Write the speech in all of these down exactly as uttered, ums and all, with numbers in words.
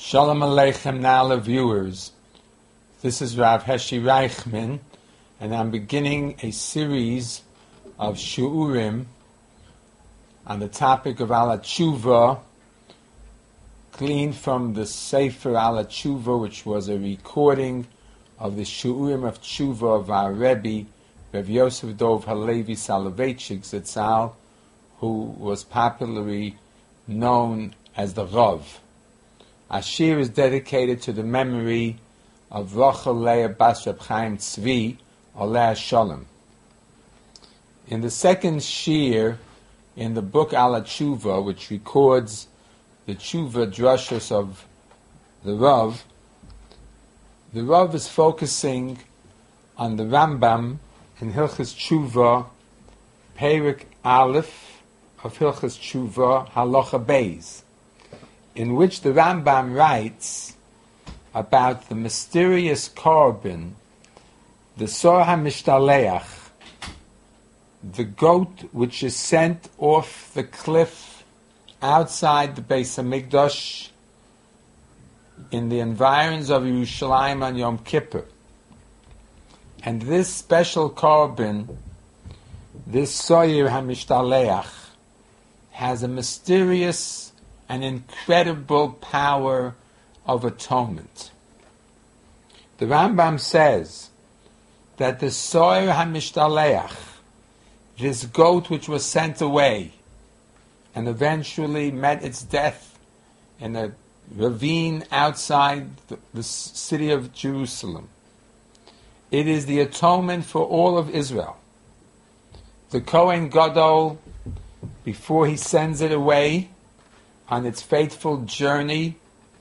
Shalom Aleichem Nala viewers. This is Rav Heshi Reichman, and I'm beginning a series of Shu'urim on the topic of Ala Tshuva, gleaned from the Sefer Ala Tshuva, which was a recording of the Shu'urim of Tshuva of our Rebbe, Rav Yosef Dov Halevi Soloveitchik Zatzal, who was popularly known as the Rav. Ashir is dedicated to the memory of Rachel Leah Bas Reb Chaim Tzvi, Aleh Shalom. In the second shir in the book Ala Tshuva, which records the Tshuva drashos of the Rav, the Rav is focusing on the Rambam in Hilchos Tshuva, Perek Aleph of Hilchos Tshuva, Halacha Beis, in which the Rambam writes about the mysterious korban, the Sor HaMishtaleach, the goat which is sent off the cliff outside the Beis HaMikdash in the environs of Yerushalayim on Yom Kippur. And this special korban, this Sor HaMishtaleach, has a mysterious an incredible power of atonement. The Rambam says that the Soyer HaMishtaleach, this goat which was sent away and eventually met its death in a ravine outside the, the city of Jerusalem, it is the atonement for all of Israel. The Kohen Gadol, before he sends it away on its fateful journey,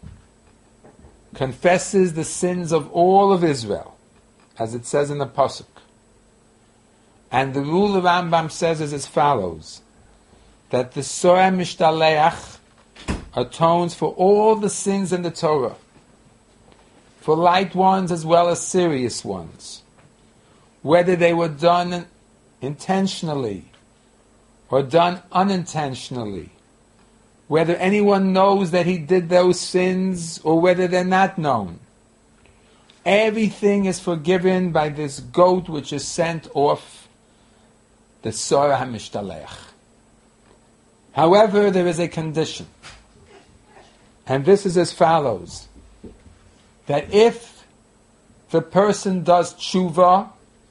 confesses the sins of all of Israel, as it says in the Pasuk. And the rule of Rambam says is as follows, that the Sor HaMishtaleach atones for all the sins in the Torah, for light ones as well as serious ones, whether they were done intentionally or done unintentionally, whether anyone knows that he did those sins or whether they're not known. Everything is forgiven by this goat which is sent off the Sor HaMishtaleach. However, there is a condition, and this is as follows, that if the person does tshuva,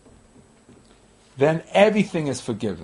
then everything is forgiven.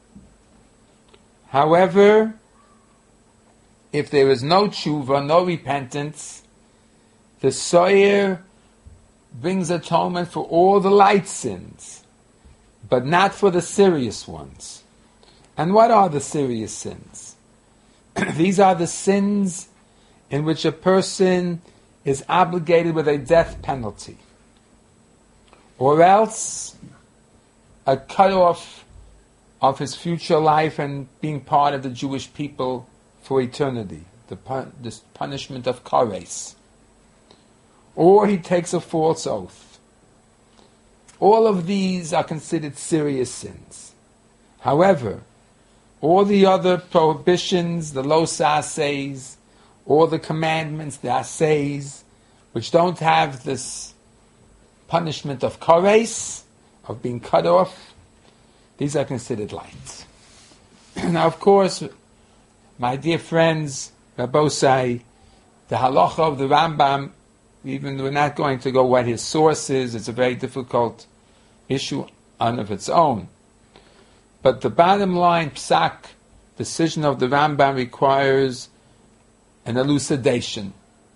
However, if there is no tshuva, no repentance, the soyer brings atonement for all the light sins, but not for the serious ones. And what are the serious sins? These are the sins in which a person is obligated with a death penalty, or else a cutoff of his future life and being part of the Jewish people for eternity, the, pun- the punishment of kares. Or he takes a false oath. All of these are considered serious sins. However, all the other prohibitions, the lo sa'aseis, all the commandments, the aseis, which don't have this punishment of kares, of being cut off, these are considered light. Now, of course, my dear friends, Rabbosai, the halacha of the Rambam, even though we're not going to go what his source is, it's a very difficult issue on of its own. But the bottom line, psak, decision of the Rambam requires an elucidation.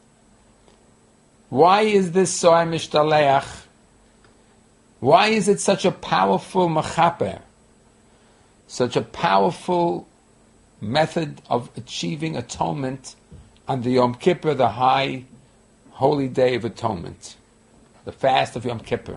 Why is this Sor HaMishtaleach? Why is it such a powerful machaper, such a powerful method of achieving atonement on the Yom Kippur, the high holy day of atonement, the fast of Yom Kippur?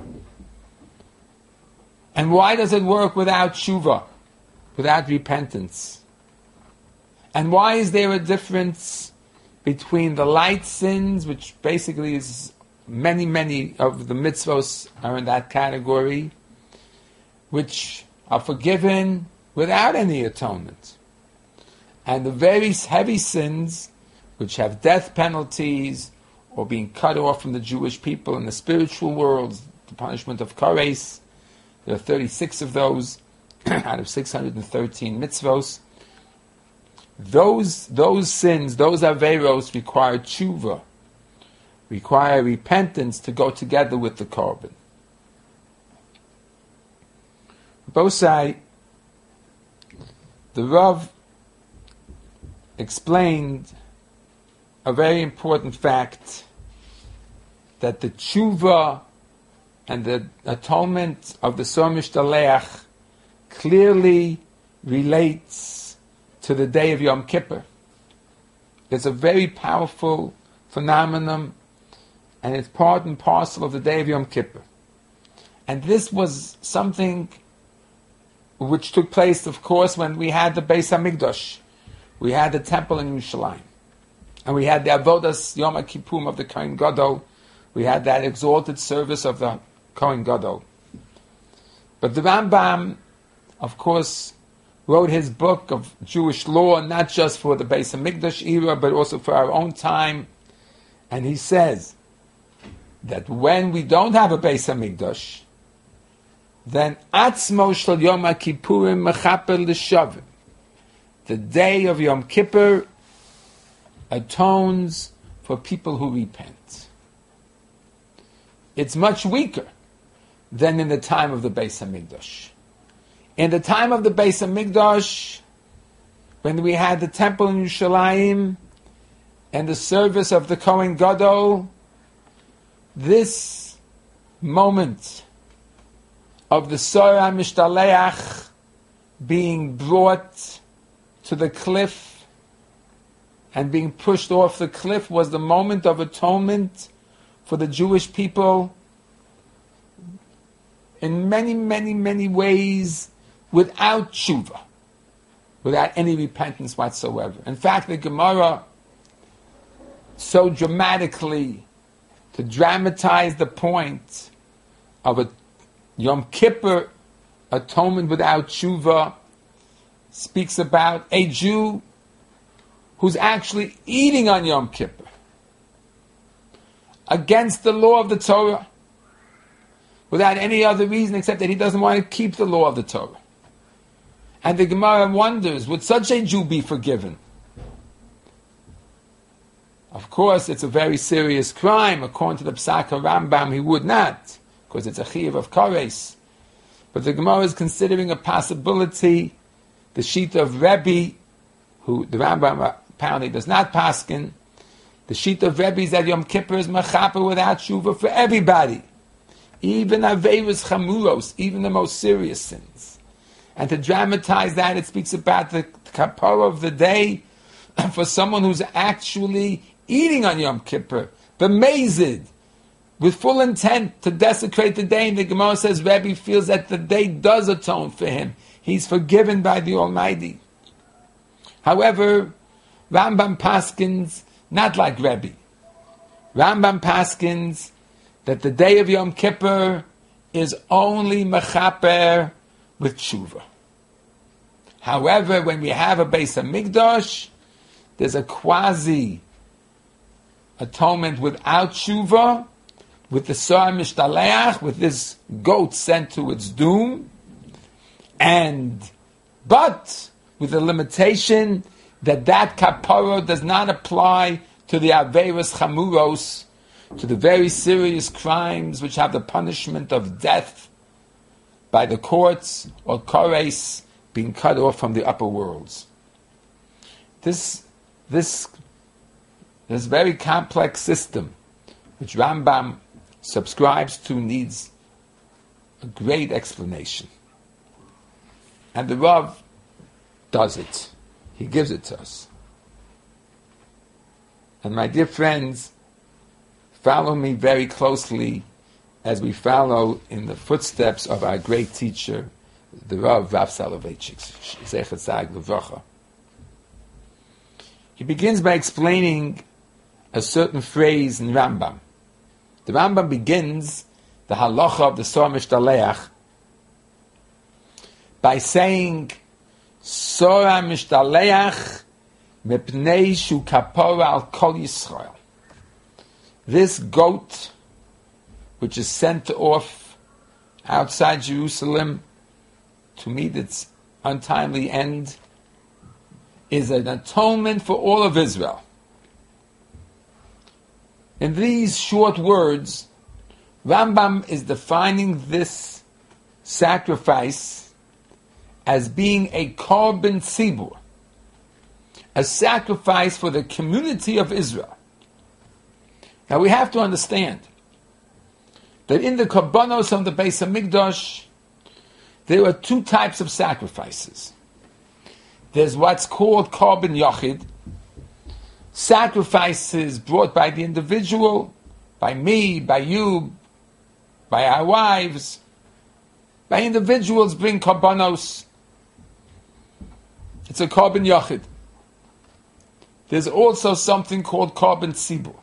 And why does it work without tshuva, without repentance? And why is there a difference between the light sins, which basically is many, many of the mitzvos are in that category, which are forgiven without any atonement, and the very heavy sins which have death penalties or being cut off from the Jewish people in the spiritual world, the punishment of Kares. There are thirty-six of those out of six hundred thirteen mitzvos. Those, those sins, those averos require tshuva, require repentance to go together with the korban. Bosai, the Rav explained a very important fact, that the tshuva and the atonement of the Sor Mishtaleach clearly relates to the day of Yom Kippur. It's a very powerful phenomenon, and it's part and parcel of the day of Yom Kippur. And this was something which took place, of course, when we had the Beis HaMikdash. We had the temple in Yerushalayim. And we had the Avodas Yom HaKippur of the Kohen Gadol. We had that exalted service of the Kohen Gadol. But the Rambam, of course, wrote his book of Jewish law, not just for the Beis HaMikdash era, but also for our own time. And he says that when we don't have a Beis HaMikdash, then Atzmo Shel Yom HaKippurim Mechaper L'Shavim. The day of Yom Kippur atones for people who repent. It's much weaker than in the time of the Beis HaMikdash. In the time of the Beis HaMikdash, when we had the temple in Yerushalayim and the service of the Kohen Gadol, this moment of the Sorah Mishtaleach being brought to the cliff and being pushed off the cliff was the moment of atonement for the Jewish people in many, many, many ways, without tshuva, without any repentance whatsoever. In fact, the Gemara, so dramatically, to dramatize the point of a Yom Kippur atonement without tshuva, speaks about a Jew who's actually eating on Yom Kippur against the law of the Torah, without any other reason except that he doesn't want to keep the law of the Torah. And the Gemara wonders, would such a Jew be forgiven? Of course, it's a very serious crime. According to the Psak Rambam, he would not, because it's a chiyuv of kares. But the Gemara is considering a possibility, the sheet of Rebbe, who the Rambam apparently does not paskin, the sheet of Rebbe is that Yom Kippur is mechaper without tshuva for everybody, even averos chamuros, even the most serious sins. And to dramatize that, it speaks about the kapara of the day for someone who's actually eating on Yom Kippur, b'mezid, with full intent to desecrate the day. And the Gemara says Rebbe feels that the day does atone for him. He's forgiven by the Almighty. However, Rambam paskins not like Rebbe. Rambam paskins that the day of Yom Kippur is only mechaper with tshuva. However, when we have a Beis HaMikdash, there's a quasi atonement without tshuva, with the Sorah Mishtaleach, with this goat sent to its doom, and but with the limitation that that kapara does not apply to the averos chamuros, to the very serious crimes which have the punishment of death by the courts, or kares, being cut off from the upper worlds. This, this, this very complex system, which Rambam subscribes to, needs a great explanation. And the Rav does it. He gives it to us. And my dear friends, follow me very closely as we follow in the footsteps of our great teacher, the Rav Rav Soloveitchik, Zechat Zag Levracha. He begins by explaining a certain phrase in Rambam. The Rambam begins the halacha of the Sorah Mishtaleach by saying, Sorah Mishtaleach Mepnei shu kapora al kol Yisrael. This goat, which is sent off outside Jerusalem to meet its untimely end, is an atonement for all of Israel. In these short words, Rambam is defining this sacrifice as being a korban tzibur, a sacrifice for the community of Israel. Now we have to understand that in the korbanos of the Beis Hamikdash, there are two types of sacrifices. There's what's called korban yachid, sacrifices brought by the individual, by me, by you, by our wives, by individuals bring korbanos. It's a korban yachid. There's also something called korban tzibur,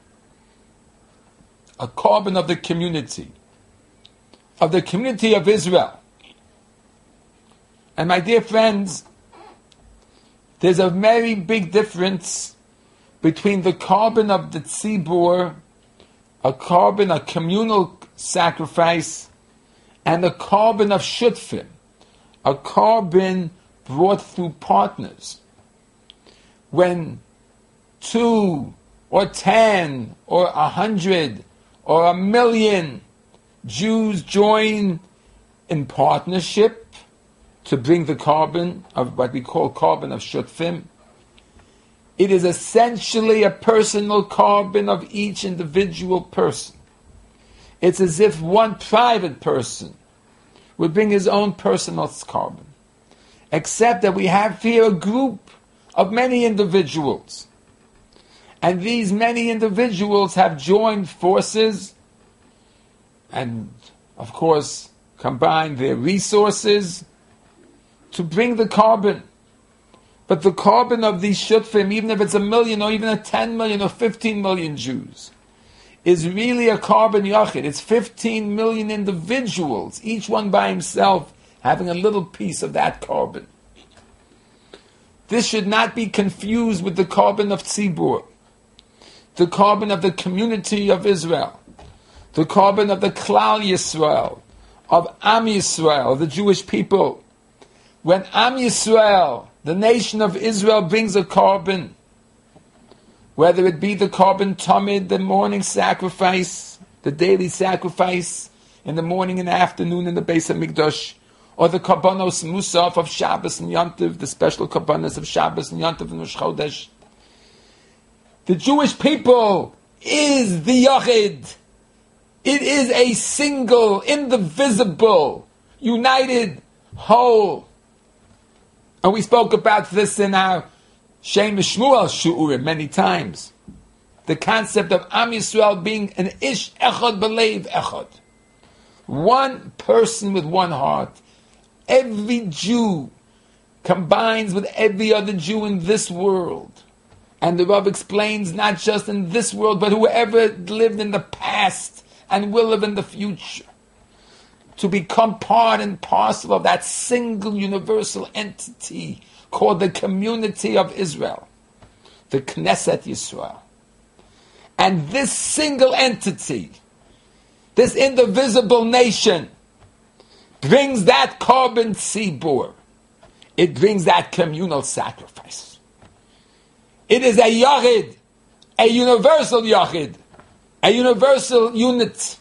a korban of the community, of the community of Israel. And my dear friends, there's a very big difference between the korban of the tzibur, a korban, a communal sacrifice, and the korban of shutfim, a korban brought through partners. When two or ten or a hundred or a million Jews join in partnership to bring the korban of what we call korban of shutfim, it is essentially a personal korban of each individual person. It's as if one private person would bring his own personal korban, except that we have here a group of many individuals. And these many individuals have joined forces and, of course, combined their resources to bring the korban. But the korban of these shutfim, even if it's a million or even a ten million or fifteen million Jews, is really a korban yachid. It's fifteen million individuals, each one by himself, having a little piece of that korban. This should not be confused with the korban of tzibur, the korban of the community of Israel, the korban of the Klal Yisrael, of Am Yisrael, the Jewish people. When Am Yisrael, the nation of Israel, brings a korban, whether it be the korban tamid, the morning sacrifice, the daily sacrifice in the morning and afternoon in the Beis Hamikdash, or the korbanos musaf of Shabbos and Yontiv, the special korbanos of Shabbos and Yontiv and Rosh Chodesh, the Jewish people is the yachid. It is a single, indivisible, united whole. And we spoke about this in our Shem Shmuel Shu'urim many times. The concept of Am Yisrael being an ish echad b'leiv echad. One person with one heart. Every Jew combines with every other Jew in this world. And the Rav explains not just in this world, but whoever lived in the past and will live in the future, to become part and parcel of that single universal entity called the community of Israel, the Knesset Yisrael. And this single entity, this indivisible nation, brings that korban tzibur. It brings that communal sacrifice. It is a yachid, a universal yachid, a universal unit,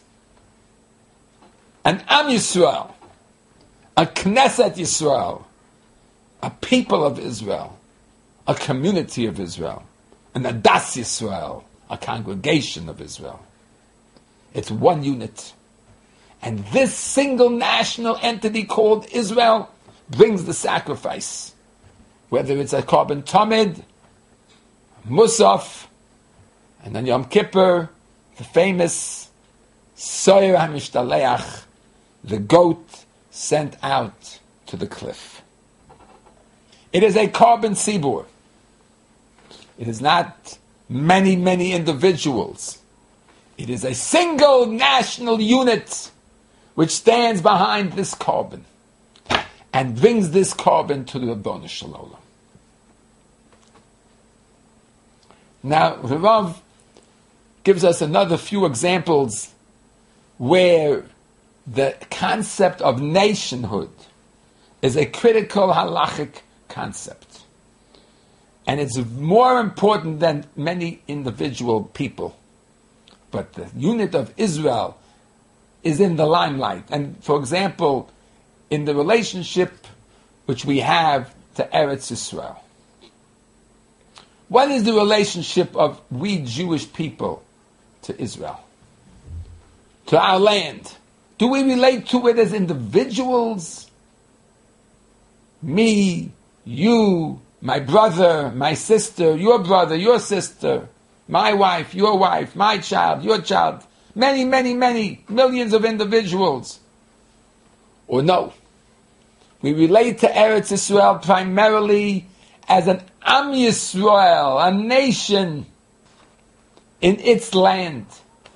an Am Yisrael, a Knesset Yisrael, a people of Israel, a community of Israel, an Adas Yisrael, a congregation of Israel. It's one unit. And this single national entity called Israel brings the sacrifice. Whether it's a korban tamid, musaf, and then Yom Kippur, the famous Soyer HaMishtaleach, the goat sent out to the cliff. It is a korban tzibur. It is not many, many individuals. It is a single national unit which stands behind this korban and brings this korban to the Ribono Shel Olam. Now, Rav gives us another few examples where the concept of nationhood is a critical halachic concept. And it's more important than many individual people. But the unit of Israel is in the limelight. And for example, in the relationship which we have to Eretz Yisrael. What is the relationship of we Jewish people to Israel? To our land? Do we relate to it as individuals? Me, you, my brother, my sister, your brother, your sister, my wife, your wife, my child, your child, many, many, many, millions of individuals. Or no, we relate to Eretz Yisrael primarily as an Am Yisrael, a nation in its land.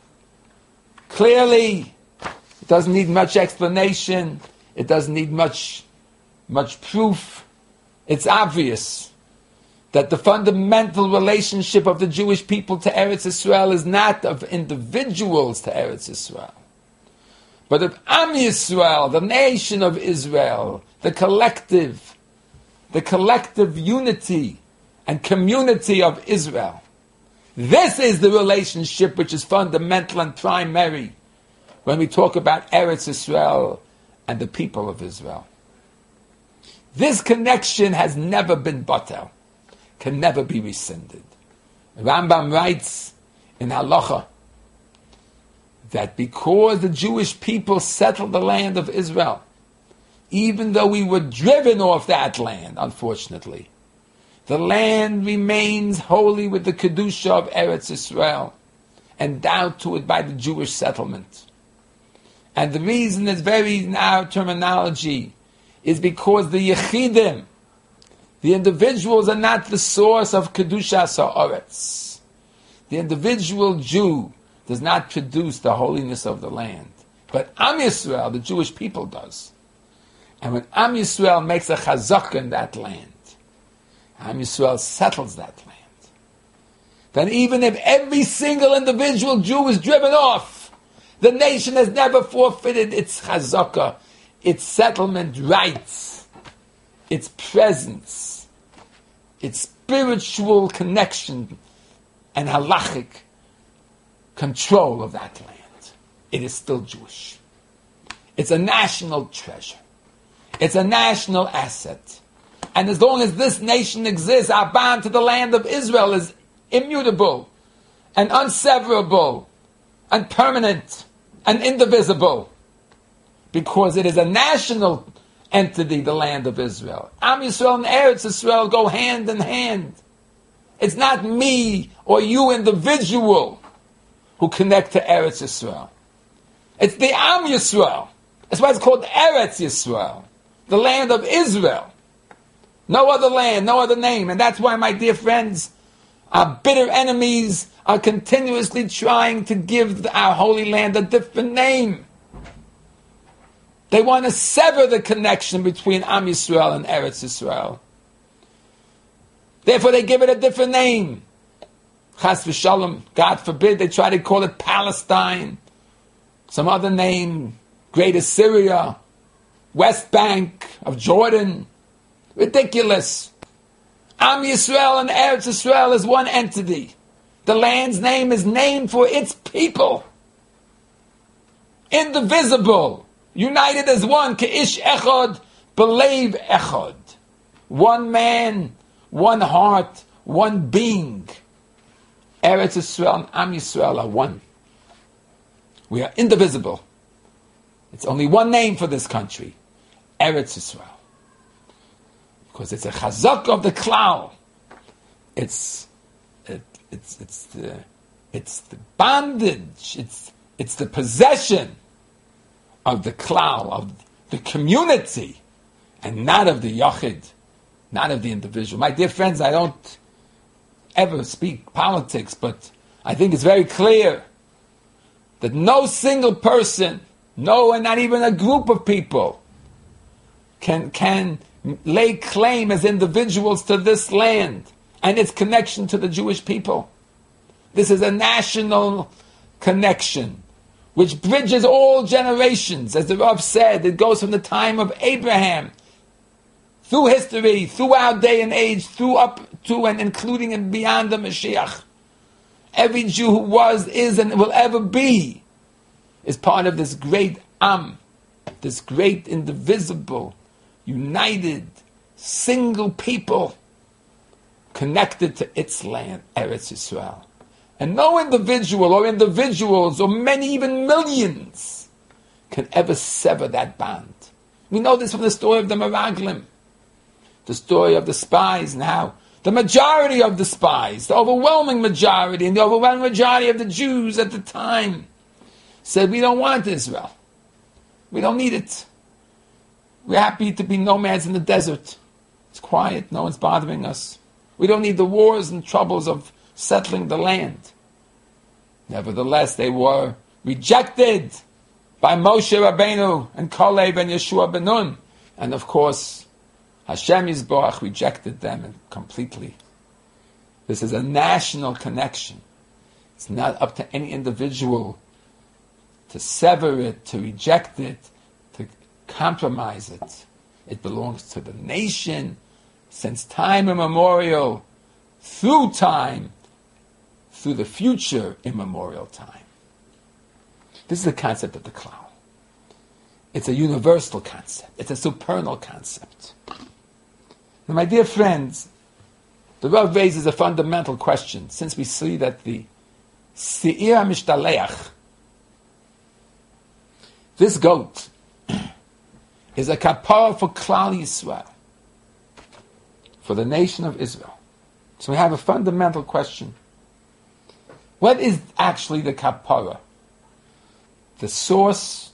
Clearly, it doesn't need much explanation. It doesn't need much, much proof. It's obvious that the fundamental relationship of the Jewish people to Eretz Yisrael is not of individuals to Eretz Yisrael, but of Am Yisrael, the nation of Israel, the collective, the collective unity and community of Israel. This is the relationship which is fundamental and primary when we talk about Eretz Yisrael and the people of Israel. This connection has never been batel, can never be rescinded. Rambam writes in Halacha that because the Jewish people settled the land of Israel, even though we were driven off that land, unfortunately, the land remains holy with the Kedusha of Eretz Yisrael, endowed to it by the Jewish settlement. And the reason is very in our terminology, is because the Yechidim, the individuals, are not the source of Kedushas Haaretz. The individual Jew does not produce the holiness of the land. But Am Yisrael, the Jewish people, does. And when Am Yisrael makes a chazaka in that land, Am Yisrael settles that land, then even if every single individual Jew is driven off, the nation has never forfeited its chazaka, its settlement rights, its presence, its spiritual connection and halachic control of that land. It is still Jewish. It's a national treasure. It's a national asset. And as long as this nation exists, our bond to the land of Israel is immutable and unseverable and permanent and indivisible, because it is a national entity, the land of Israel. Am Yisrael and Eretz Yisrael go hand in hand. It's not me or you individual who connect to Eretz Yisrael. It's the Am Yisrael. That's why it's called Eretz Yisrael, the land of Israel. No other land, no other name. And that's why, my dear friends, our bitter enemies are continuously trying to give our holy land a different name. They want to sever the connection between Am Yisrael and Eretz Yisrael. Therefore, they give it a different name. Chas v'shalom, God forbid, they try to call it Palestine, some other name, Greater Syria, West Bank of Jordan. Ridiculous. Am Yisrael and Eretz Yisrael is one entity. The land's name is named for its people. Indivisible. United as one. Ke'ish echad, belev echad. One man, one heart, one being. Eretz Yisrael and Am Yisrael are one. We are indivisible. It's only one name for this country. Eretz Yisrael. Because it's a chazak of the klal. It's it, it's it's the it's the bondage. It's it's the possession of the klal, of the community, and not of the yachid, not of the individual. My dear friends, I don't ever speak politics, but I think it's very clear that no single person, no, and not even a group of people, can can lay claim as individuals to this land and its connection to the Jewish people. This is a national connection which bridges all generations. As the Rav said, it goes from the time of Abraham through history, through our day and age, through up to and including and beyond the Mashiach. Every Jew who was, is, and will ever be is part of this great Am, this great, indivisible, united, single people connected to its land, Eretz Yisrael. And no individual or individuals or many, even millions, can ever sever that bond. We know this from the story of the Meraglim, the story of the spies, and how the majority of the spies, the overwhelming majority, and the overwhelming majority of the Jews at the time said, we don't want Israel. We don't need it. We're happy to be nomads in the desert. It's quiet. No one's bothering us. We don't need the wars and troubles of settling the land. Nevertheless, they were rejected by Moshe Rabbeinu and Kalev and Yeshua ben Nun. And of course, Hashem Yisborach rejected them completely. This is a national connection. It's not up to any individual to sever it, to reject it, to compromise it. It belongs to the nation since time immemorial, through time, through the future immemorial time. This is the concept of the klal. It's a universal concept. It's a supernal concept. Now, my dear friends, the Rav raises a fundamental question, since we see that the Seir HaMishtaleach, this goat, is a kapara for Klal Yisrael, for the nation of Israel. So we have a fundamental question. What is actually the kapara? The source,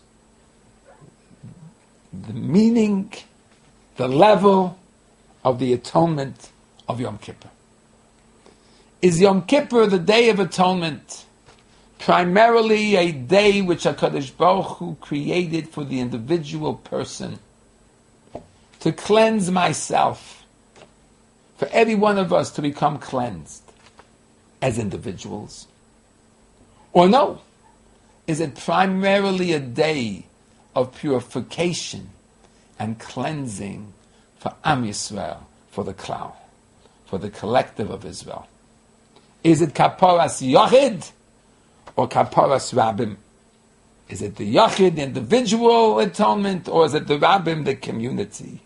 the meaning, the level of the atonement of Yom Kippur. Is Yom Kippur, the Day of Atonement, primarily a day which HaKadosh Baruch Hu created for the individual person to cleanse myself, for every one of us to become cleansed as individuals? Or no, is it primarily a day of purification and cleansing for Am Yisrael, for the Klal, for the collective of Israel? Is it Kaparas Yachid or Kaparas Rabbim? Is it the Yachid, the individual atonement, or is it the Rabbim, the community?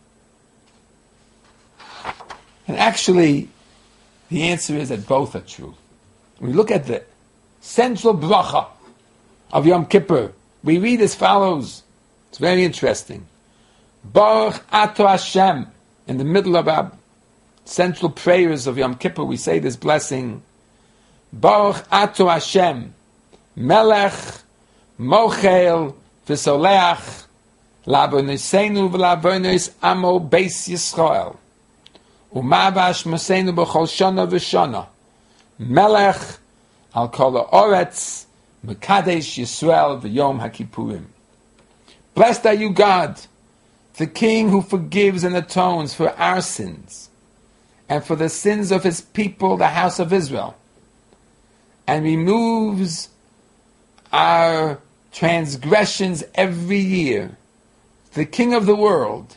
And actually, the answer is that both are true. When we look at the central bracha of Yom Kippur, we read as follows. It's very interesting. Baruch Ato Hashem. In the middle of our central prayers of Yom Kippur, we say this blessing. Baruch Ato Hashem, Melech, Mochel, V'soleach, La'avonosenu v'la'avonos Amo Beis Yisrael, U'mavash Mosenu b'chol shana v'shana, Melech al kol ha'oretz, Mekadesh Yisrael v'yom HaKippurim. Blessed are you, God, the King who forgives and atones for our sins and for the sins of his people, the house of Israel, and removes our transgressions every year. The King of the world,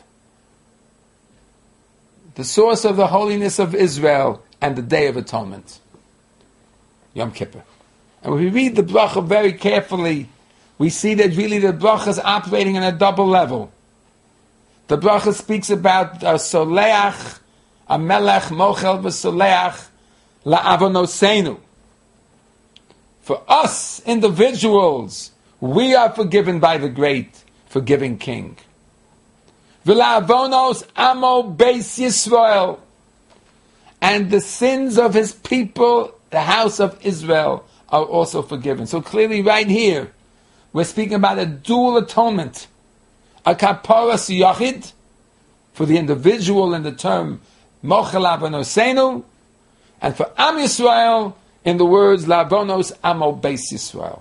the source of the holiness of Israel, and the Day of Atonement, Yom Kippur. And when we read the bracha very carefully, we see that really the bracha is operating on a double level. The bracha speaks about a soleach, a melech, mochel v'soleach, la'avonosenu. For us individuals, we are forgiven by the great forgiving King. V'la'avonos amo beis Yisrael. And the sins of his people, the house of Israel, are also forgiven. So clearly right here, we're speaking about a dual atonement. A kaparas yachid, for the individual in the term mochel avonosenu, and for Am Yisrael in the words la'avonos amo beis Yisrael.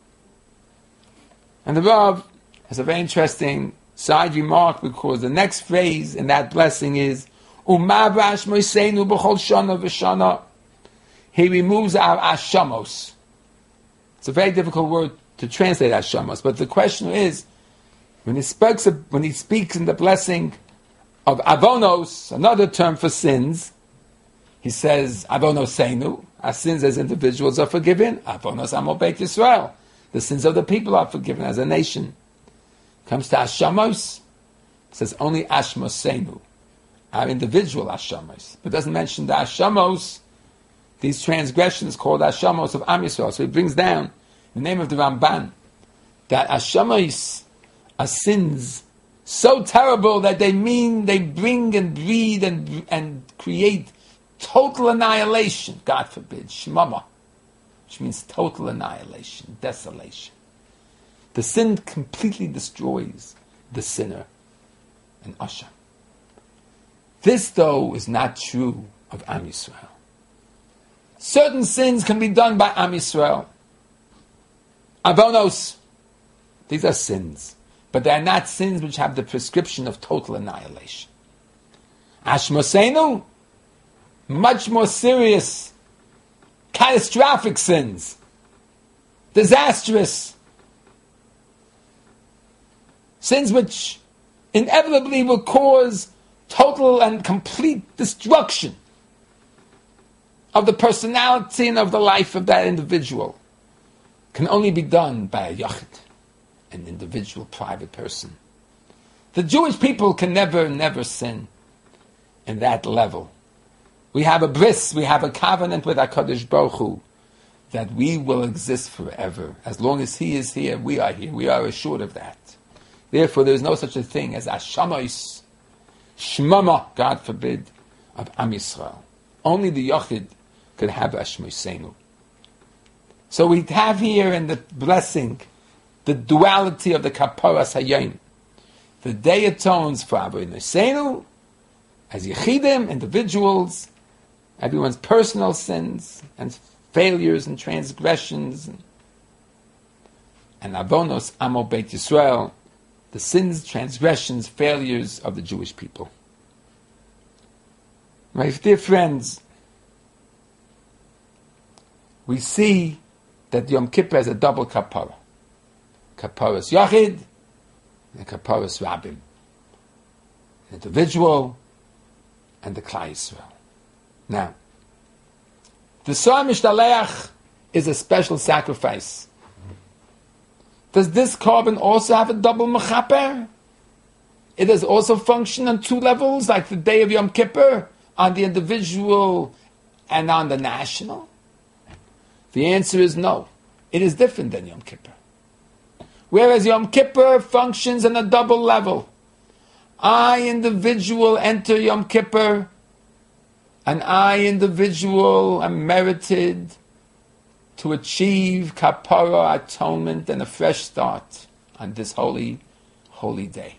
And the Rav has a very interesting side remark, because the next phrase in that blessing is umavash moisenu b'chol shana v'shana. he removes our ashamos. It's a very difficult word to translate ashamos, but the question is, when he speaks, when he speaks in the blessing of avonos, another term for sins, he says, avonoseinu, our sins as individuals are forgiven, avonos amo beit Yisrael, the sins of the people are forgiven as a nation. Comes to ashamos, it says only ashmoseinu, our individual ashamos, but doesn't mention the ashamos, these transgressions called ashamos of Am Yisrael. So he brings down the name of the Ramban, that ashamos are sins so terrible that they mean, they bring and breed and, and create total annihilation, God forbid, shmama, which means total annihilation, desolation. The sin completely destroys the sinner and Asha. This, though, is not true of Am Yisrael. Certain sins can be done by Am Yisrael. Avonos, these are sins, but they are not sins which have the prescription of total annihilation. Ashmoseinu, much more serious, catastrophic sins, disastrous sins which inevitably will cause total and complete destruction of the personality and of the life of that individual, can only be done by a yachid, an individual, private person. The Jewish people can never, never sin in that level. We have a bris, we have a covenant with HaKadosh Baruch Hu that we will exist forever. As long as He is here, we are here. We are assured of that. Therefore, there is no such a thing as Ashamos, Shmama, God forbid, of Am Yisrael. Only the Yachid could have Ashmoseinu. So we have here in the blessing the duality of the Kaparas Hayom. The day atones for Avonoseinu, as Yechidim, individuals, everyone's personal sins and failures and transgressions, and, and Avonos Amo Beit Yisrael, the sins, transgressions, failures of the Jewish people. My dear friends, we see that Yom Kippur has a double kapara. Kaparas Yachid and Kaparas Rabbim. An individual and the Klal Yisrael. Now, the Sar Mishtaleach is a special sacrifice. Does this carbon also have a double mechaper? It does also function on two levels, like the day of Yom Kippur, on the individual and on the national? The answer is no. It is different than Yom Kippur. Whereas Yom Kippur functions on a double level. I, individual, enter Yom Kippur, and I, individual, am merited to achieve kapara, atonement, and a fresh start on this holy, holy day.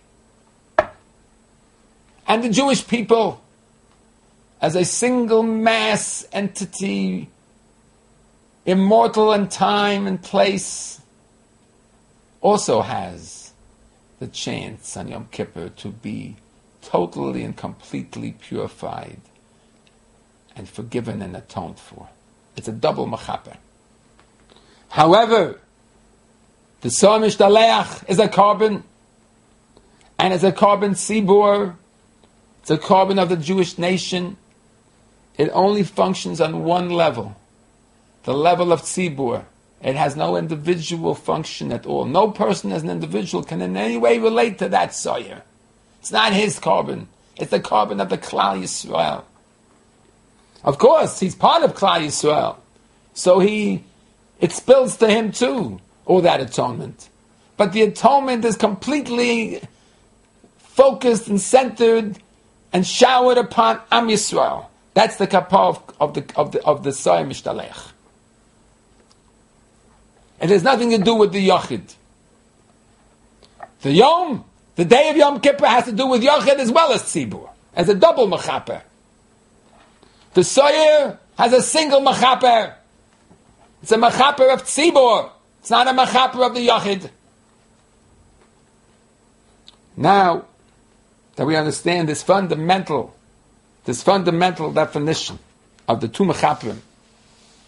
And the Jewish people, as a single mass entity, immortal in time and place, also has the chance on Yom Kippur to be totally and completely purified and forgiven and atoned for. It's a double mechaper. However, the Sar Mishtaleach is a carbon, and it's a carbon tzibur, it's a carbon of the Jewish nation. It only functions on one level, the level of tzibur. It has no individual function at all. No person as an individual can in any way relate to that Sar. It's not his carbon. It's the carbon of the Klal Yisrael. Of course, he's part of Klal Yisrael. So he, it spills to him too, all that atonement. But the atonement is completely focused and centered and showered upon Am Yisrael. That's the kapar of, of the of the of the Sar Mishtaleach. It has nothing to do with the Yachid. The Yom, the day of Yom Kippur, has to do with Yachid as well as Tzibur, as a double mechaper. The Sar has a single mechaper. It's a mechaper of Tzibur. It's not a mechaper of the Yachid. Now that we understand this fundamental, this fundamental definition of the two mechaperim,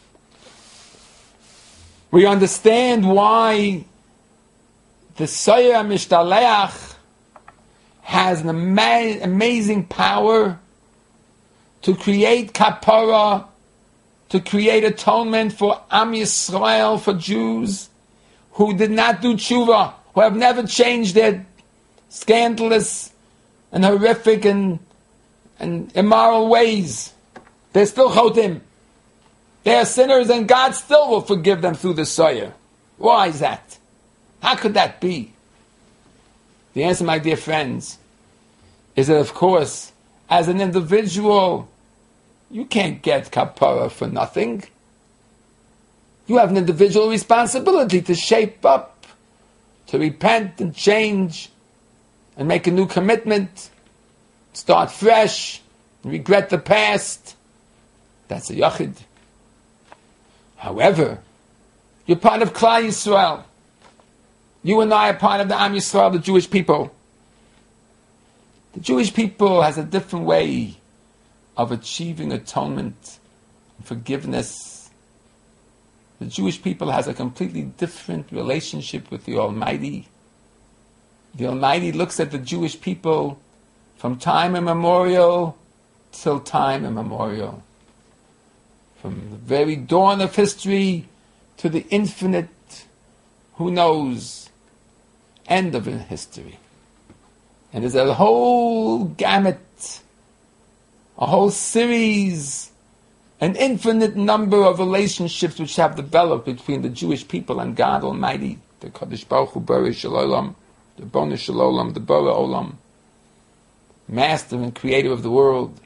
We understand why the Soyer Mishtaleach has an ama- amazing power to create kapara, to create atonement for Am Yisrael, for Jews who did not do tshuva, who have never changed their scandalous and horrific and, and immoral ways. They're still chotim. They are sinners, and God still will forgive them through the Soyer. Why is that? How could that be? The answer, my dear friends, is that, of course, as an individual, you can't get kapara for nothing. You have an individual responsibility to shape up, to repent and change, and make a new commitment, start fresh, and regret the past. That's a yachid. However, you're part of Klal Yisrael. You and I are part of the Am Yisrael, the Jewish people. The Jewish people has a different way of achieving atonement and forgiveness. The Jewish people has a completely different relationship with the Almighty. The Almighty looks at the Jewish people from time immemorial till time immemorial. From the very dawn of history to the infinite, who knows, end of history. And there's a whole gamut, a whole series, an infinite number of relationships which have developed between the Jewish people and God Almighty, the Kadosh Baruch Hu Borei Shel Olam, the Boneh Shel Olam, the Borei Olam, Master and Creator of the world,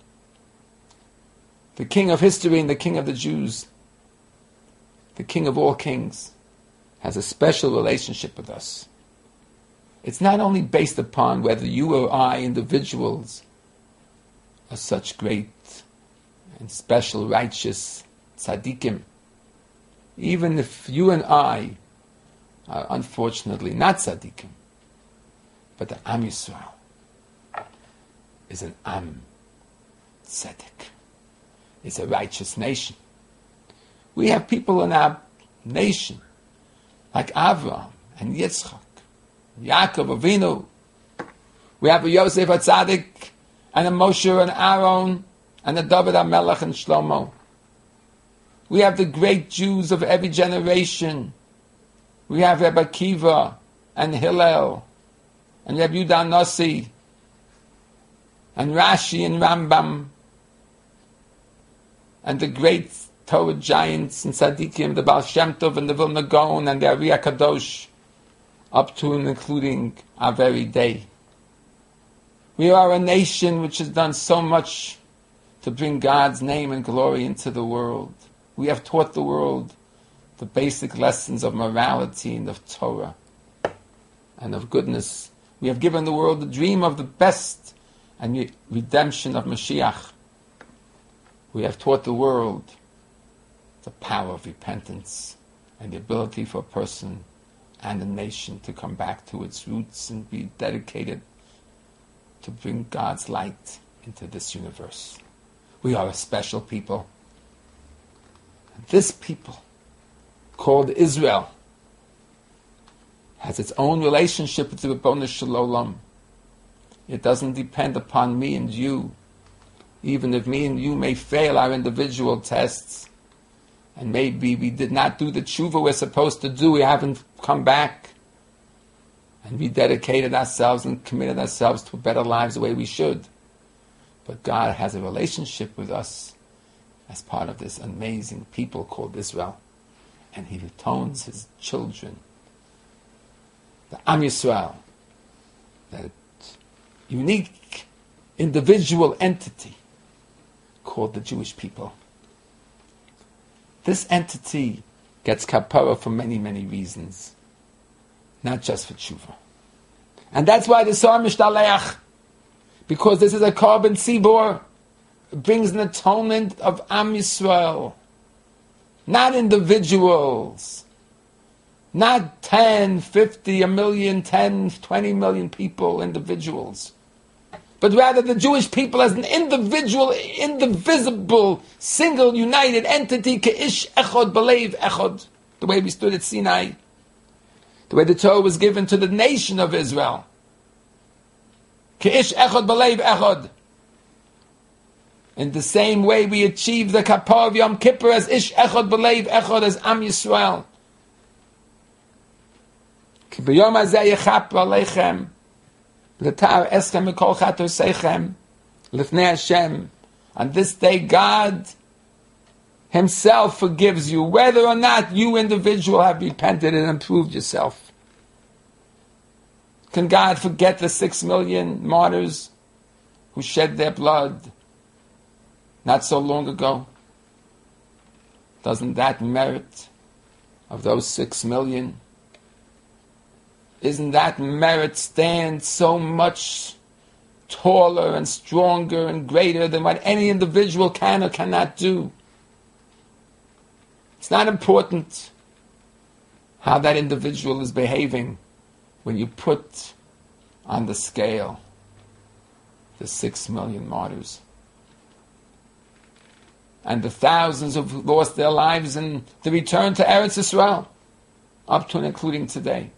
the King of history and the King of the Jews, the King of all kings, has a special relationship with us. It's not only based upon whether you or I, individuals, are such great and special righteous tzaddikim. Even if you and I are unfortunately not tzaddikim, but the Am Yisrael is an Am tzedek. It's a righteous nation. We have people in our nation like Avraham and Yitzchak, Yaakov Avinu. We have a Yosef HaTzadik and a Moshe and Aaron and a David HaMelech and Shlomo. We have the great Jews of every generation. We have Rebbe Akiva and Hillel and Rebbe Yudah Nossi and Rashi and Rambam and the great Torah giants and Tzaddikim, the Baal Shem Tov and the Vilna Gaon and the Ari HaKadosh, up to and including our very day. We are a nation which has done so much to bring God's name and glory into the world. We have taught the world the basic lessons of morality and of Torah and of goodness. We have given the world the dream of the best and redemption of Mashiach. We have taught the world the power of repentance and the ability for a person and a nation to come back to its roots and be dedicated to bring God's light into this universe. We are a special people. And this people, called Israel, has its own relationship with the Ribono Shel Olam. It doesn't depend upon me and you. Even if me and you may fail our individual tests, and maybe we did not do the tshuva we're supposed to do, we haven't come back and rededicated ourselves and committed ourselves to better lives the way we should. But God has a relationship with us as part of this amazing people called Israel. And He atones His children, the Am Yisrael, that unique individual entity called the Jewish people. This entity gets kapara for many, many reasons, not just for tshuva. And that's why the Soyer Mishtaleach, because this is a carbon tzibor, brings an atonement of Am Yisrael, not individuals, not ten, fifty, a million, ten, twenty million people, individuals, but rather the Jewish people as an individual, indivisible, single, united entity, ke'ish echod b'leiv echod, the way we stood at Sinai, the way the Torah was given to the nation of Israel. Ke'ish echad b'leiv echad. In the same way we achieve the Kapar of Yom Kippur as Ish echad b'leiv echad, as Am Yisrael. Ki b'yom hazeh yechaper aleichem l'tar eschem mikol chator seichem l'fnei Hashem. On this day God Himself forgives you, whether or not you individual have repented and improved yourself. Can God forget the six million martyrs who shed their blood not so long ago? Doesn't that merit of those six million? Isn't that merit stand so much taller and stronger and greater than what any individual can or cannot do? It's not important how that individual is behaving when you put on the scale the six million martyrs and the thousands who've lost their lives in the return to Eretz Yisrael, up to and including today.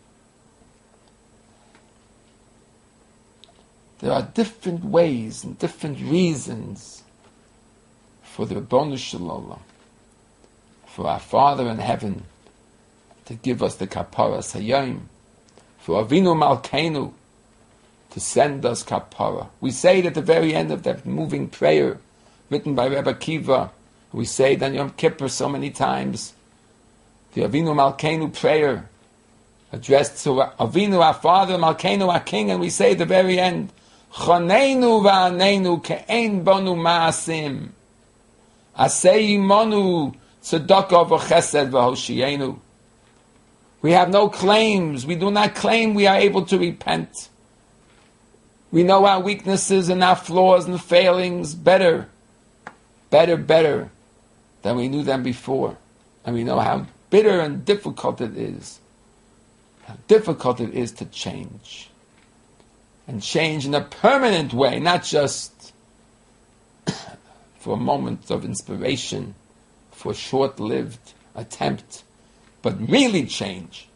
There are different ways and different reasons for the Ribono Shel Olam, for our Father in heaven, to give us the Kapara Hayom, for Avinu Malkeinu to send us Kapara. We say it at the very end of that moving prayer written by Rebbe Akiva. We say it on Yom Kippur so many times. The Avinu Malkeinu prayer addressed to Avinu, our Father, Malkeinu, our King, and we say at the very end, Choneinu va'aneinu ke'ein bonu ma'asim asei imonu tzedakah v'chesed v'hoshienu. We have no claims. We do not claim we are able to repent. We know our weaknesses and our flaws and failings better, better, better than we knew them before. And we know how bitter and difficult it is, how difficult it is to change. And change in a permanent way, not just for a moment of inspiration, for a short-lived attempt, but really change.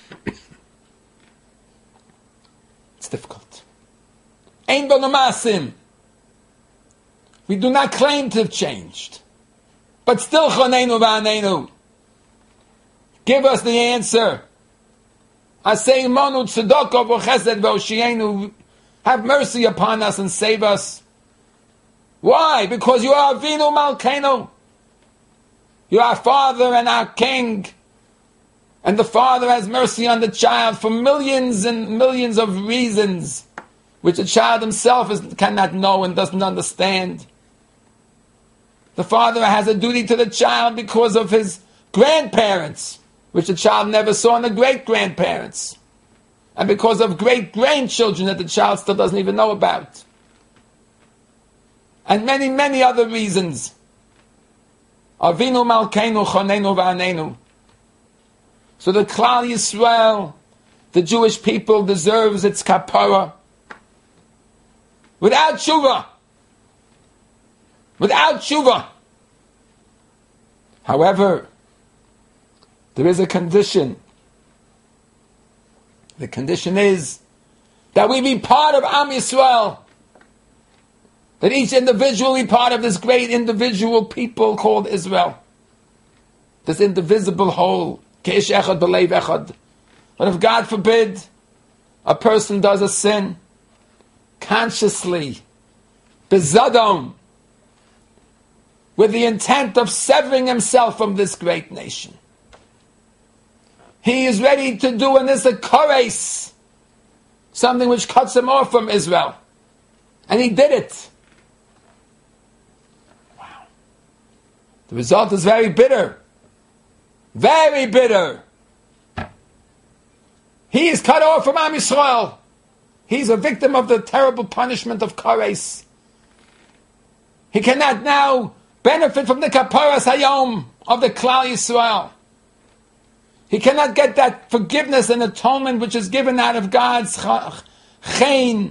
It's difficult. Ein bonu ma'asim. We do not claim to have changed, but still choneinu va'aneinu. Give us the answer. Asei imonu tzedakah v'chesed v'hoshienu. Have mercy upon us and save us. Why? Because you are Avinu Malkeinu. You are our Father and our King. And the Father has mercy on the child for millions and millions of reasons, which the child himself is, cannot know and doesn't understand. The Father has a duty to the child because of his grandparents, which the child never saw in the great-grandparents. And because of great-grandchildren that the child still doesn't even know about. And many, many other reasons. Avinu Malkeinu Choneinu Va'aneinu. So the Klal Yisrael, the Jewish people, deserves its kapara. Without tshuva. Without tshuva. However, there is a condition. The condition is that we be part of Am Yisrael. That each individual be part of this great individual people called Israel. This indivisible whole. Ke'ish echad b'leiv echad. But if God forbid a person does a sin consciously, bezadon, with the intent of severing himself from this great nation, he is ready to do in this a kores, something which cuts him off from Israel. And he did it. Wow. The result is very bitter. Very bitter. He is cut off from Am Yisrael. He's a victim of the terrible punishment of kores. He cannot now benefit from the kaparas hayom of the Klal Yisrael. He cannot get that forgiveness and atonement which is given out of God's chen,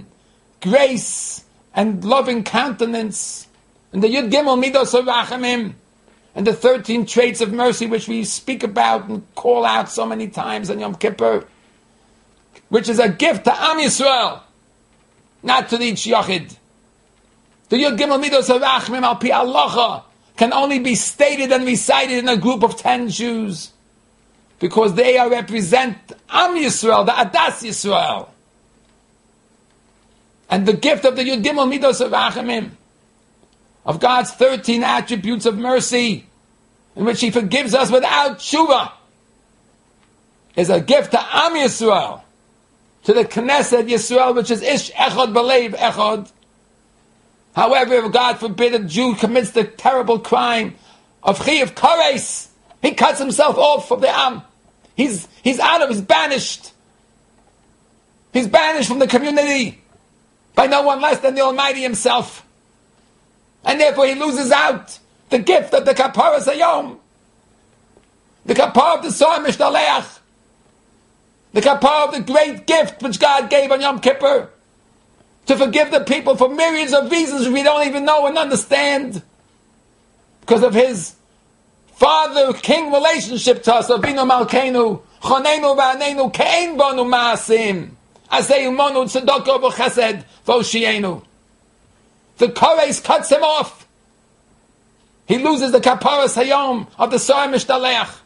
grace, and loving countenance. And the Yud Gimel Midos HaRachamim. and the thirteen traits of mercy which we speak about and call out so many times on Yom Kippur, which is a gift to Am Yisrael, not to each Yachid. The Yud Gimel Midos HaRachmim Al Pi Halacha can only be stated and recited in a group of ten Jews, because they are represent Am Yisrael, the Adas Yisrael. And the gift of the Yud Gimel Midos HaRachmim, of God's thirteen attributes of mercy, in which He forgives us without tshuva, is a gift to Am Yisrael, to the Knesset Yisrael, which is Ish Echad B'Leiv Echad. However, if God forbid a Jew commits the terrible crime of Chiyuv Kares, he cuts himself off from the Am. He's, he's out of, he's banished. He's banished from the community by no one less than the Almighty Himself. And therefore he loses out the gift of the Kapara Sayom, the Kapara of the Soar Mishtaleach, the Kapara of the great gift which God gave on Yom Kippur, to forgive the people for myriads of reasons we don't even know and understand, because of His father-king relationship to us. Avinu Malkeinu, Chonenu V'anenu, Ke'en Bonu Ma'asim, Asei Umonu Tzedoko V'chesed V'oshienu. The Kores cuts him off. He loses the Kapara Sayom of the Soar Mishtaleach.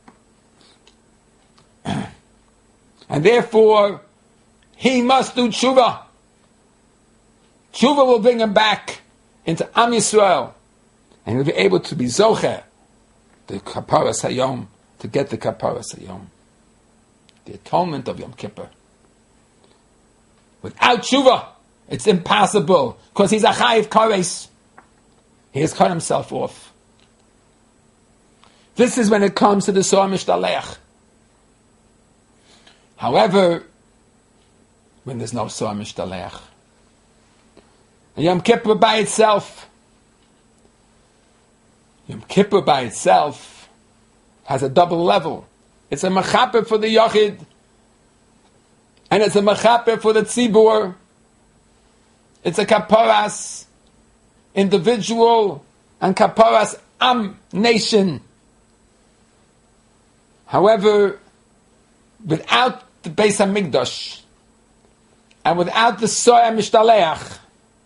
And therefore, he must do tshuva. Tshuva will bring him back into Am Yisrael, and he'll be able to be zocher, the Kapara Sayom, to get the Kapara Sayom, the atonement of Yom Kippur. Without tshuva, it's impossible, because he's a chayiv kares. He has cut himself off. This is when it comes to the Soar Mishtaleach. However, when there's no Soar Mishtaleach, and Yom Kippur by itself, Yom Kippur by itself has a double level. It's a mechaper for the Yachid, and it's a mechaper for the Tzibur. It's a kaparas individual and kaparas am nation. However, without the Beis HaMikdash and without the Soar Mishtaleach,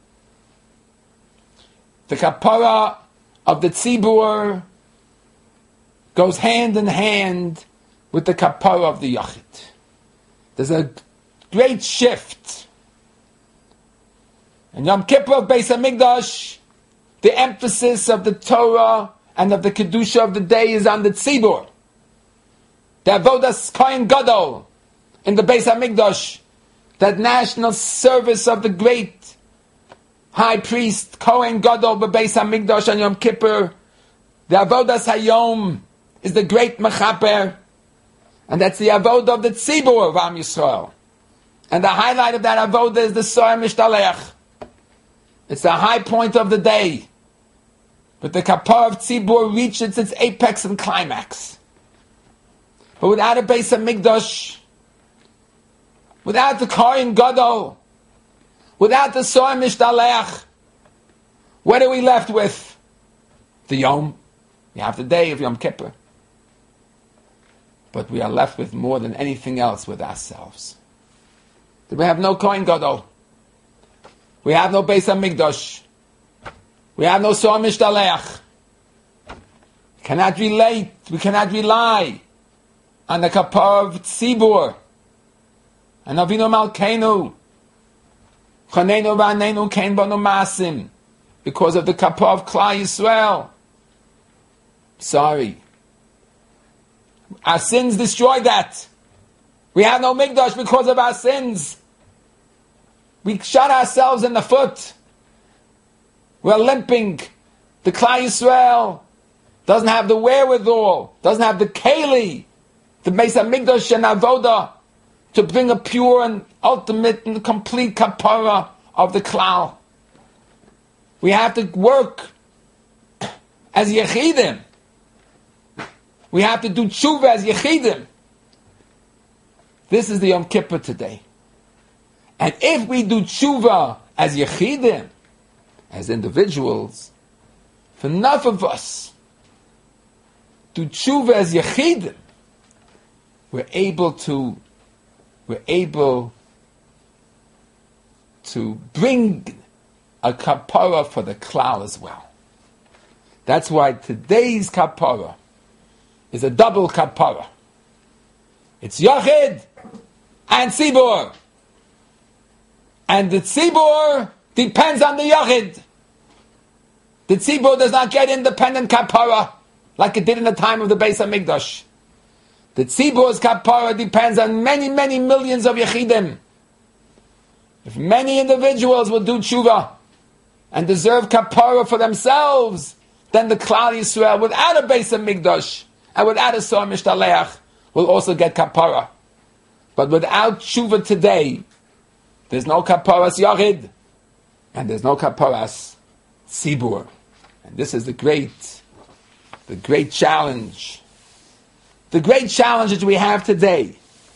the kapara of the tzibur goes hand in hand with the kapara of the yachid. There's a great shift. In Yom Kippur of Beis HaMikdash, the emphasis of the Torah and of the Kedusha of the day is on the tzibur. The Avodas Kohen Gadol in the Beis HaMikdash, that national service of the great High Priest Kohen Gadol b'Beis HaMikdash on Yom Kippur, the Avodas Hayom is the great Mechaper, and that's the Avodah of the Tzibur of Am Yisrael. And the highlight of that Avodah is the Soar Mishtaleach. It's the high point of the day. But the Kapar of Tzibur reaches its apex and climax. But without a Beis HaMikdash, without the Kohen Gadol, without the Soar Mishtaleach, what are we left with? The Yom. We have the day of Yom Kippur. But we are left with more than anything else with ourselves. We have no Kohen Gadol. We have no Beis HaMikdash. We have no Soar Mishtaleach. We cannot relate, we cannot rely on the Kapar of Tzibur and Avinu Malkeinu, Chanenu V'anenu Kein Bonu Masim, because of the Kapar of Klal Yisrael. Sorry. Our sins destroyed that. We have no Mikdash because of our sins. We shot ourselves in the foot. We're limping. The Klal Yisrael doesn't have the wherewithal, doesn't have the keli, the Beis HaMikdash and Avodah, to bring a pure and ultimate and complete kapara of the Klal. We have to work as Yechidim. We have to do tshuva as Yechidim. This is the Yom Kippur today. And if we do tshuva as Yechidim, as individuals, for enough of us do tshuva as Yechidim, we're able to, we're able to bring a kapara for the klal as well. That's why today's kapara is a double kapara. It's Yachid and Tzibur. And the Tzibur depends on the Yachid. The Tzibur does not get independent kapara like it did in the time of the Beis HaMikdash. The Tzibur's kapara depends on many, many millions of Yechidim. If many individuals will do tshuva and deserve kapara for themselves, then the Klal Yisrael, without a Beis HaMikdash and without a Sor Mishtaleach, will also get kapara. But without tshuva today, there's no kaparas Yachid, and there's no kaparas Tzibur. And this is the great, the great challenge. The great challenge that we have today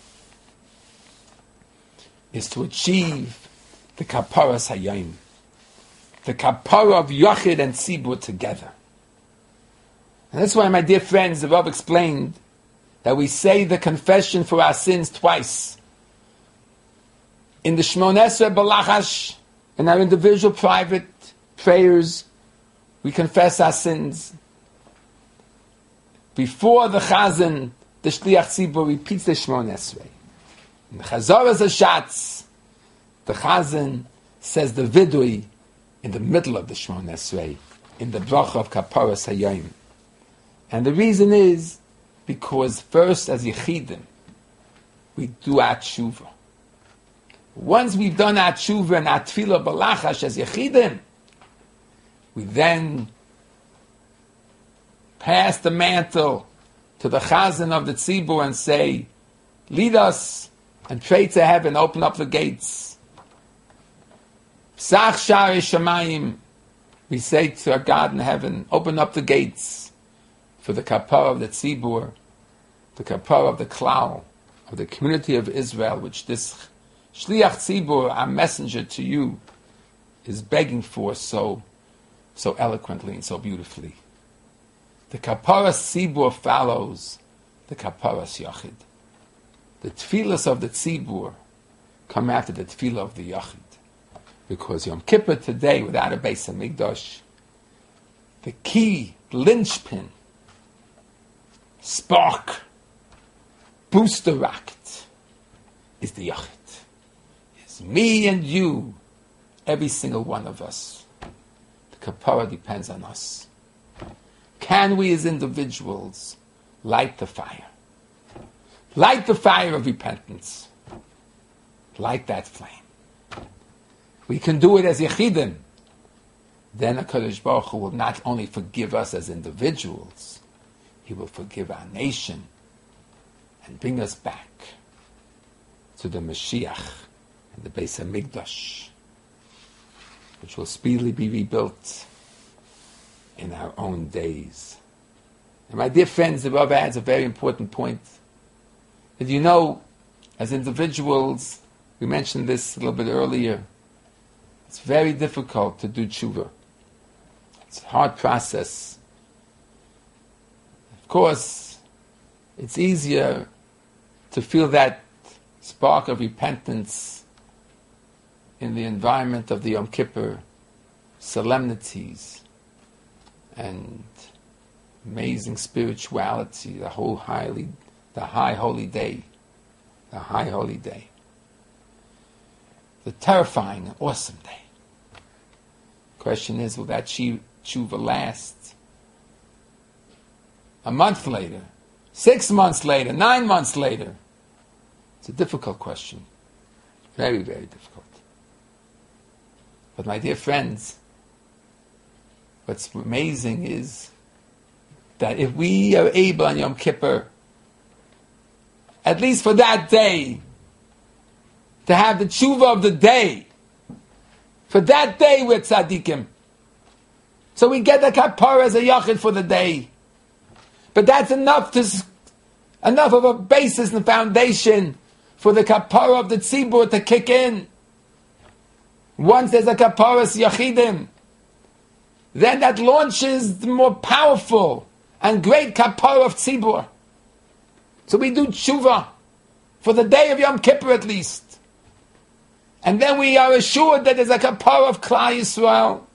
is to achieve the kaparas Hayom, the kapara of Yachid and Tzibur together. And that's why, my dear friends, the Rav explained that we say the confession for our sins twice. In the Shmoneh Esrei Balachash, in our individual private prayers, we confess our sins. Before the Chazan, the Shliach Tzibur repeats the Shmoneh Esrei. In the Chazaras Hashatz, the Chazan says the Vidui in the middle of the Shmoneh Esrei, in the Bracha of Kaparas Hayom. And the reason is because first, as Yechidim, we do our tshuva. Once we've done our tshuva and our tefillah balachash as Yechidim, we then pass the mantle to the Chazan of the Tzibur and say, lead us and pray to heaven, open up the gates. Psach Sha'arei Shamayim, we say to our God in heaven, open up the gates for the kapara of the Tzibur, the kapara of the Klal, of the community of Israel, which this Shliach Tzibur, our messenger to you, is begging for so, so eloquently and so beautifully. The kapara Tzibur follows the kapara Yachid. The tefillas of the Tzibur come after the tefillah of the Yachid. Because Yom Kippur today, without a Beis HaMikdash, the key, linchpin, spark, booster rocket is the Yachid. It's me and you, every single one of us. The kapara depends on us. Can we as individuals light the fire? Light the fire of repentance. Light that flame. We can do it as Yechidim. Then HaKadosh Baruch Hu will not only forgive us as individuals, He will forgive our nation and bring us back to the Mashiach and the Beis HaMikdash, which will speedily be rebuilt in our own days. And my dear friends, the Rav adds a very important point. That you know, as individuals, we mentioned this a little bit earlier, it's very difficult to do tshuva. It's a hard process. Of course, it's easier to feel that spark of repentance in the environment of the Yom Kippur solemnities and amazing spirituality, the whole highly, the high holy day, the high holy day, the terrifying and awesome day. Question is, will that tshuva last a month later, six months later, nine months later? It's a difficult question. Very, very difficult. But my dear friends, what's amazing is that if we are able on Yom Kippur, at least for that day, to have the tshuva of the day, for that day we're tzaddikim. So we get the kapara as a yachid for the day. But that's enough to enough of a basis and foundation for the kapara of the tzibur to kick in. Once there's a kapara yachidim, then that launches the more powerful and great kapara of tzibur. So we do tshuva for the day of Yom Kippur at least. And then we are assured that there's a kapara of Klal Yisrael.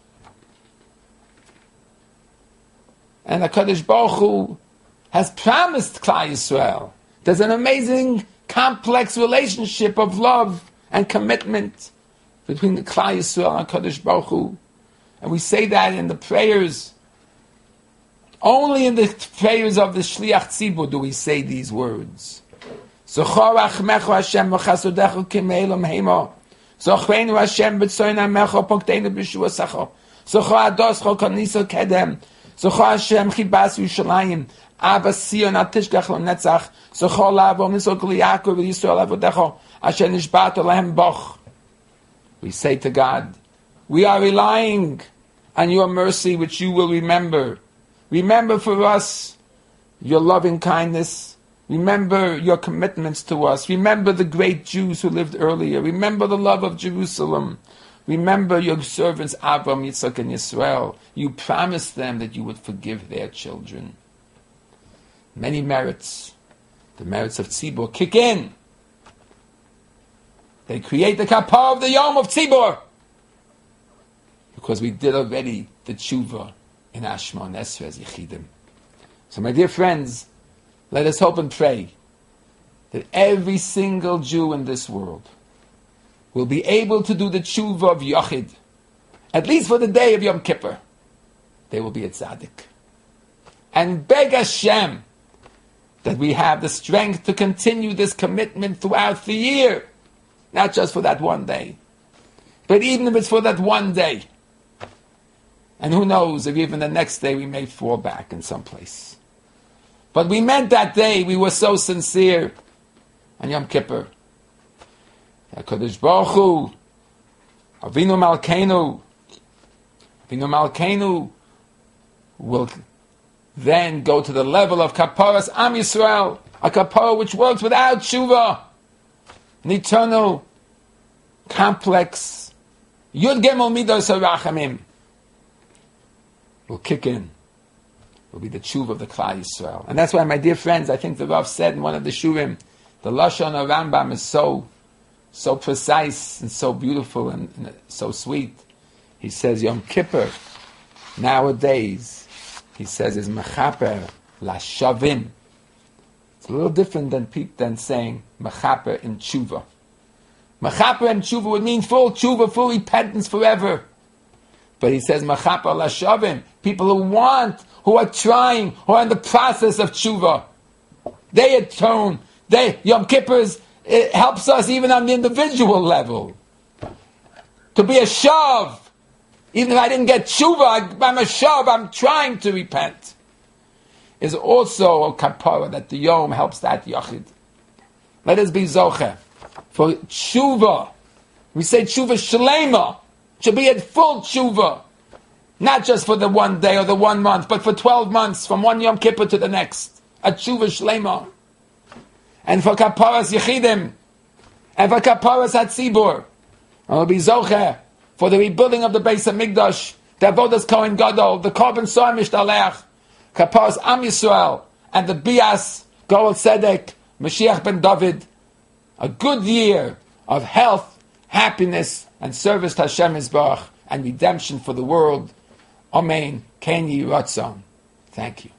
And HaKadosh Baruch Hu has promised Klal Yisrael. There's an amazing, complex relationship of love and commitment between the Klal Yisrael and HaKadosh Baruch Hu. And we say that in the prayers. Only in the prayers of the Shliach Tzibur do we say these words. Zochor achmecho Hashem v'chasodecho k'meilom heimo. Zochreinu Hashem b'tzoyin hamecho pokteinu b'shua sacho. Zochor adoscho k'niso kedem. Zochor Hashem chibas Yerushalayim. Abba Sion atishgach lo netzach. Zochor lavo misol kol Yaakov v'Yisrael avodecho. Asher nishbat olahem boch. We say to God, we are relying on your mercy which you will remember. Remember for us your loving kindness. Remember your commitments to us. Remember the great Jews who lived earlier. Remember the love of Jerusalem. Remember your servants Abraham, Yitzchak, and Yisrael. You promised them that you would forgive their children. Many merits, the merits of Tzibur, kick in. They create the kapar of the Yom of Tzibur. Because we did already the tshuva in Ashma and Esra as Yechidim. So my dear friends, let us hope and pray that every single Jew in this world will be able to do the tshuva of Yochid, at least for the day of Yom Kippur. They will be a tzaddik. And beg Hashem that we have the strength to continue this commitment throughout the year, not just for that one day, but even if it's for that one day. And who knows if even the next day we may fall back in some place. But we meant that day, we were so sincere on Yom Kippur. HaKadosh Baruch Hu, Avinu Malkeinu, Avinu Malkeinu will then go to the level of Kaparas Am Yisrael, a Kapara which works without tshuva, an eternal, complex, Yud Gimel Midos HaRachamim, will kick in, will be the tshuva of the Klal Yisrael. And that's why, my dear friends, I think the Rav said in one of the shurim, the Lashon of Rambam is so, so precise and so beautiful and, and so sweet. He says Yom Kippur, nowadays, he says, is mechaper lashavim. It's a little different than than saying mechaper in tshuva. Mechaper in tshuva would mean full tshuva, full repentance forever. But he says, Machapa Lashavim, people who want, who are trying, who are in the process of tshuva. They atone. They, Yom Kippur's, it helps us even on the individual level. To be a shav. Even if I didn't get tshuva, I'm a shav, I'm trying to repent. Is also a kapara that the Yom helps that yachid. Let us be zoche. For tshuva, we say tshuva shalema, should be at full tshuva. Not just for the one day or the one month, but for twelve months, from one Yom Kippur to the next. A tshuva shlema. And for kaparas yechidim, and for kaparas hatzibur, and will be zocher, for the rebuilding of the Beis HaMikdash, the Avodas Kohen Gadol, the Korban Soa Mishtalech, kaparas Am Yisrael, and the Bias, Goel Tzedek, Mashiach ben David. A good year of health, happiness, and service to Hashem Yisbarach, and redemption for the world. Amen. Ken Yi Ratzon. Thank you.